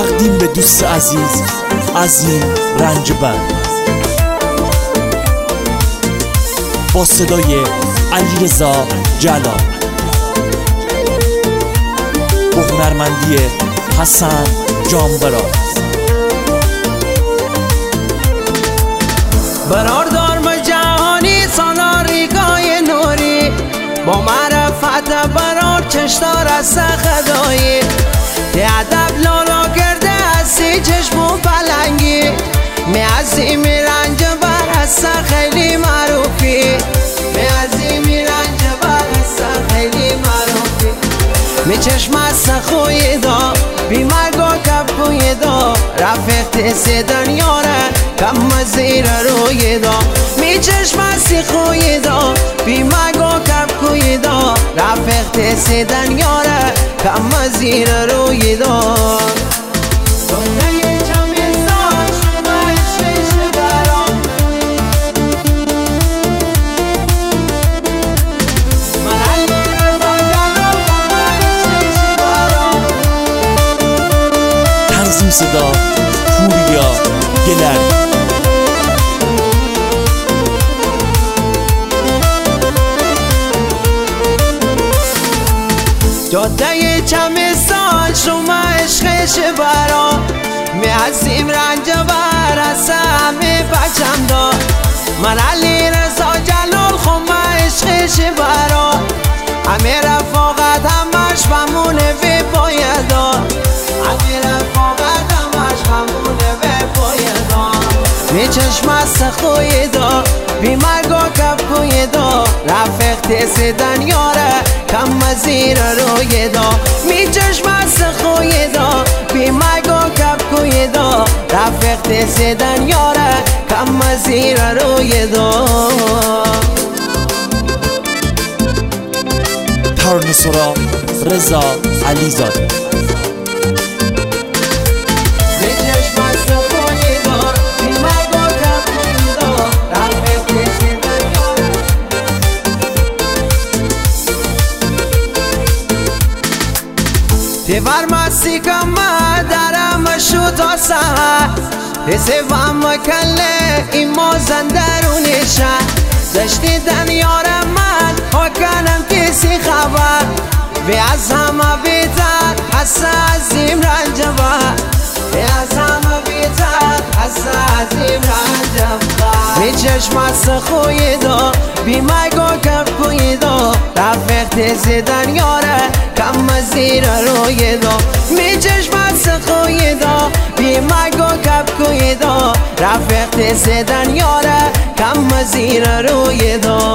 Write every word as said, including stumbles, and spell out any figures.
تقدیم به دوست عزیز از این رنج بر، با صدای علیرضا جلال، با هنرمندی حسن جانبرا. برادر جهانی سالاریگای نوری، با معرفت برار چشدار از خدایی، ده ادب لالا کرده هستی چشم و پلنگی، می ازی می رنج بر هست خیلی معروفی، می ازی می رنج بر هست خیلی معروفی، می چشم از خوی دا بی مرگ و کبوی دا، رفیق سی دنیاره کم زیر روی دا، می چشم از خوی دا بی مرگ و کبوی دا، رفیق سی دنیاره کم زیر روی دا. تنظیم صدا پوریا گلری. جاده چمستان شما عشقش برا، می هستیم رنج بر از همه بچم دا، من علیرضا جلال خم عشقش برا، همه رفاقت همش بمونه به پایدا، همه رفاقت همش بمونه به پایدا، می چشم از خوی دا بی مرگ و کبوی دا، رفیق سی دنیاره کم زیر روی دا، می چشم از خوی دا بی مرگ و کبوی دا، رفیق سی دنیاره کم زیر روی دا. ترانه سرا رضا علیزاده. دیوار مستی کم درم شو تا سهر، حسی وام کله این مازن درونشه، دشتی دنیار من ها کنم کسی خبر، وی از همه بیتر حس عظیم رنج بر، وی از همه بیتر حس عظیم رنج بر، می چشم از خوی دا بی مرگ و کبوی دا، رفیق سی دنیاره کم زیر روی دا، می چشم از خوی دا بی مرگ و کبوی دا، رفیق سی دنیاره کم زیر روی دا.